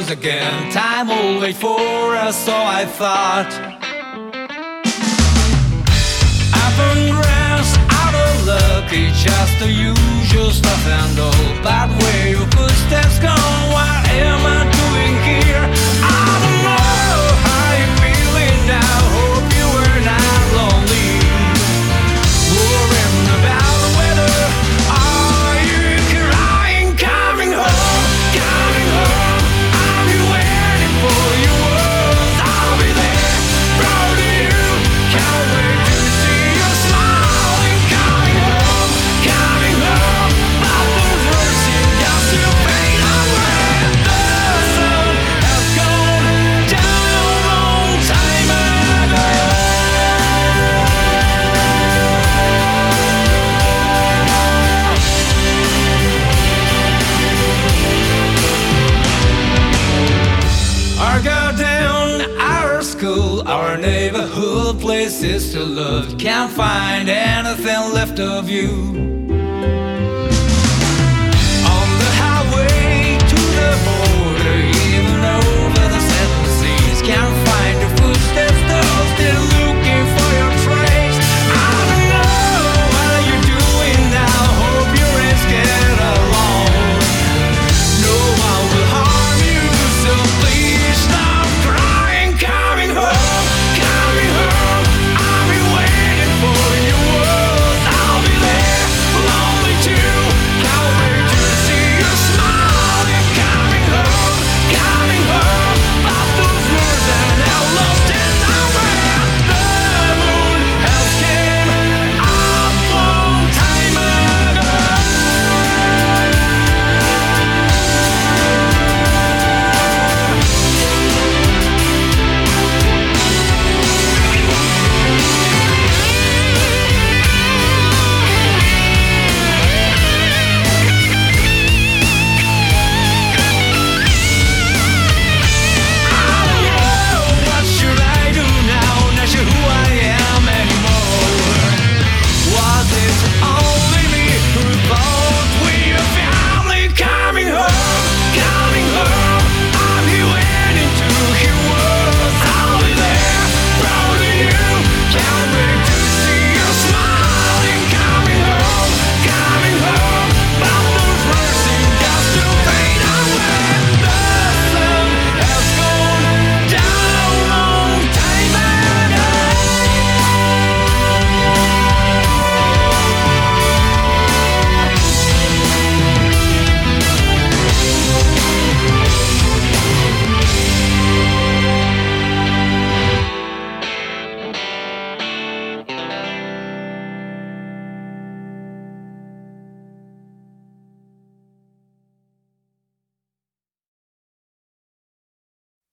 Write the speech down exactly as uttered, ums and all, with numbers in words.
close again. Time will wait for us, so I thought. Up and grass, out of luck, it's just the usual stuff and all. But where your footsteps gone, what am I doing here? I don't know how you're feeling now. Hope you were not lonely. Worrying about the weather. Are you crying? Coming home, coming home. I'll be waiting for your words. I'll be there, proud of you. Can't wait to see you smiling. Coming home, coming home. But those words seem just to fade away. The sun has gone down a long time ago. Our goddamn, our school, our neighborhood, places to love. Can't find anything left of you.